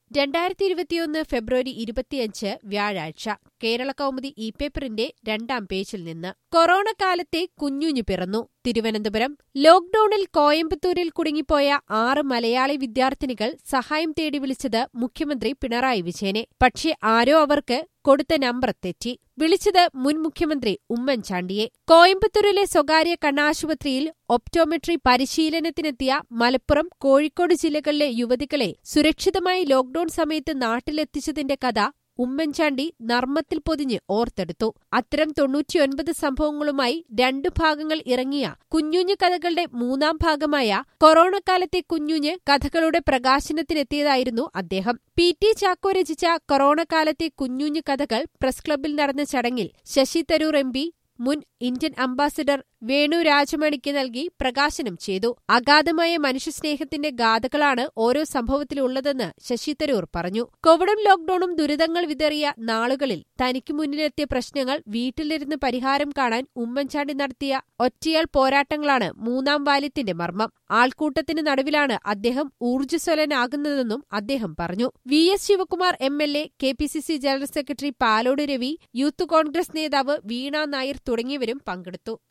2021 ഫെബ്രുവരി 25 വ്യാഴാഴ്ച കേരളകൗമുദി ഇ-പേപ്പറിന്റെ 2-ാം പേജിൽ നിന്ന് കൊറോണ കാലത്തെ കുഞ്ഞുഞ്ഞു പിറന്നു. തിരുവനന്തപുരം ലോക്ഡൌണിൽ കോയമ്പത്തൂരിൽ കുടുങ്ങിപ്പോയ 6 മലയാളി വിദ്യാർത്ഥിനികൾ സഹായം തേടി വിളിച്ചത് മുഖ്യമന്ത്രി പിണറായി വിജയനെ. പക്ഷേ ആരോ അവർക്ക് കൊടുത്ത നമ്പർ തെറ്റി. വിളിച്ചത് മുൻ മുഖ്യമന്ത്രി ഉമ്മൻചാണ്ടിയെ. കോയമ്പത്തൂരിലെ സ്വകാര്യ കണ്ണാശുപത്രിയിൽ ഒപ്റ്റോമെട്രി പരിശീലനത്തിനെത്തിയ മലപ്പുറം, കോഴിക്കോട് ജില്ലകളിലെ യുവതികളെ സുരക്ഷിതമായി ലോക്ഡൌൺ സമയത്ത് നാട്ടിലെത്തിച്ചതിന്റെ കഥ ഉമ്മൻചാണ്ടി നർമ്മത്തിൽ പൊതിഞ്ഞ് ഓർത്തെടുത്തു. അത്തരം 99 സംഭവങ്ങളുമായി 2 ഭാഗങ്ങൾ ഇറങ്ങിയ കുഞ്ഞുഞ്ഞു കഥകളുടെ 3-ാം ഭാഗമായ കൊറോണക്കാലത്തെ കുഞ്ഞുഞ്ഞ് കഥകളുടെ പ്രകാശനത്തിനെത്തിയതായിരുന്നു അദ്ദേഹം. പി.ടി. ചാക്കോ രചിച്ച കൊറോണക്കാലത്തെ കുഞ്ഞുഞ്ഞു കഥകൾ പ്രസ് ക്ലബ്ബിൽ നടന്ന ചടങ്ങിൽ ശശി തരൂർ എം.പി, മുൻ ഇന്ത്യൻ അംബാസഡർ വേണു രാജമണിക്ക് നൽകി പ്രകാശനം ചെയ്തു. അഗാധമായ മനുഷ്യസ്നേഹത്തിന്റെ ഗാഥകളാണ് ഓരോ സംഭവത്തിലുള്ളതെന്ന് ശശി തരൂർ പറഞ്ഞു. കോവിഡും ലോക്ഡൌണും ദുരിതങ്ങൾ വിതറിയ നാളുകളിൽ തനിക്ക് മുന്നിലെത്തിയ പ്രശ്നങ്ങൾ വീട്ടിലിരുന്ന് പരിഹാരം കാണാൻ ഉമ്മൻചാണ്ടി നടത്തിയ ഒറ്റയാൾ പോരാട്ടങ്ങളാണ് 3-ാം വാല്യത്തിന്റെ മർമ്മം. ആൾക്കൂട്ടത്തിന് നടുവിലാണ് അദ്ദേഹം ഊർജ്ജസ്വലനാകുന്നതെന്നും അദ്ദേഹം പറഞ്ഞു. V S. Sivakumar MLA, KPCC general secretary Palode Ravi, youth Congress നേതാവ് വീണ നായർ തുടങ്ങിയവരും പങ്കെടുത്തു.